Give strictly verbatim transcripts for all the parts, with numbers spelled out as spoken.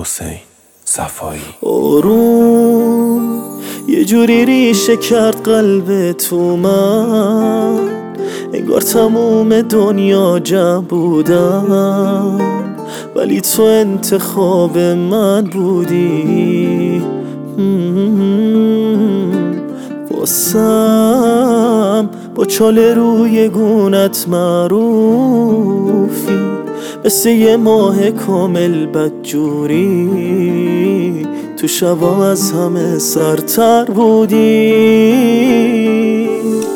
حسین صفایی. آروم یه جوری ریشه کرد قلب تو من، انگار تموم دنیا جمع بودم، ولی تو انتخاب من بودی. واسم با چاله روی گونت معروفی، مثل یه ماه کامل بدجوری، تو شبام از همه سرتر بودی.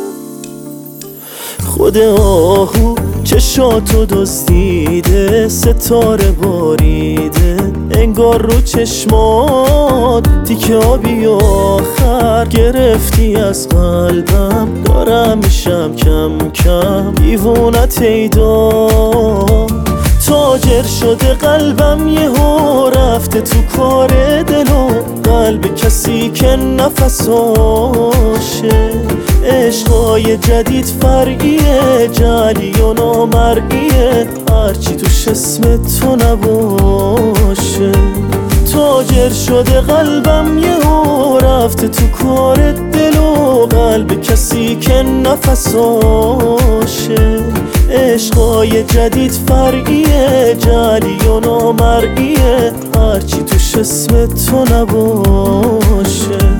خود آهو چشاتو دزدیده، ستاره باریده، انگار رو چشمات تیکه آبی آخر گرفتی از قلبم. دارم میشم کم کم دیوونت ایدا، تاجر شده قلبم یهو رفته تو کار دلو، قلب کسی که نفساشه. عشقای جدید فرعیه، جعلی و نامرئیه، هرچی توش اسم تو نباشه. تاجر شده قلبم یهو رفته تو کار دلو، قلب کسی که نفساشه. عشقای جدید فرعیه، جعلی و نامرئیه، هرچی توش اسم تو نباشه.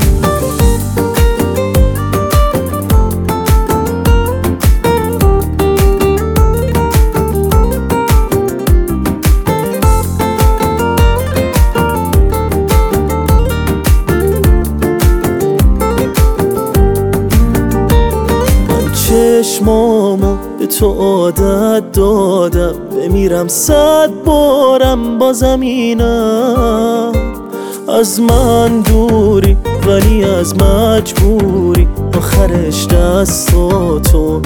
چشمامو به تو عادت دادم، بمیرم صد بارم بازم اینم. از من دوری ولی از مجبوری، آخرش دستاتو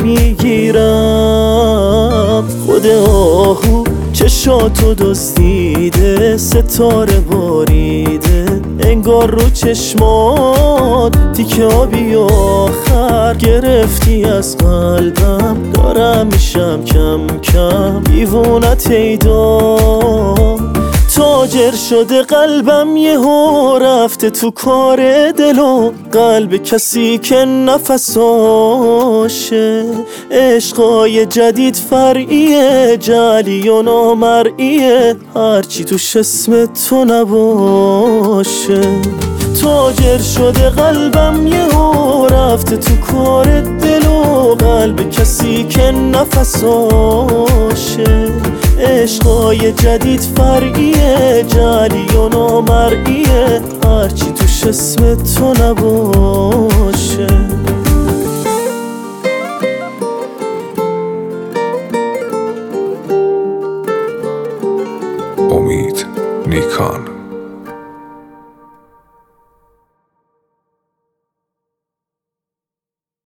میگیرم. خود آهو چشاتو دزدیده، ستاره باریده، انگار رو چشمات تیکه آبی آخر گرفتی از قلبم. دارم میشم کم کم دیوونت ایدا، تاجر شده قلبم یهو رفته تو کار دلو، قلب کسی که نفساشه. عشقای جدید فرعیه، جعلی و نامرئیه، هرچی توش اسم تو نباشه. تاجر شده قلبم یهو رفته تو کار دلو، قلب کسی که نفساشه. عشقای جدید فرعیه، جعلی و نامرئیه، هرچی توش اسم تو نباشه. امید نیکان.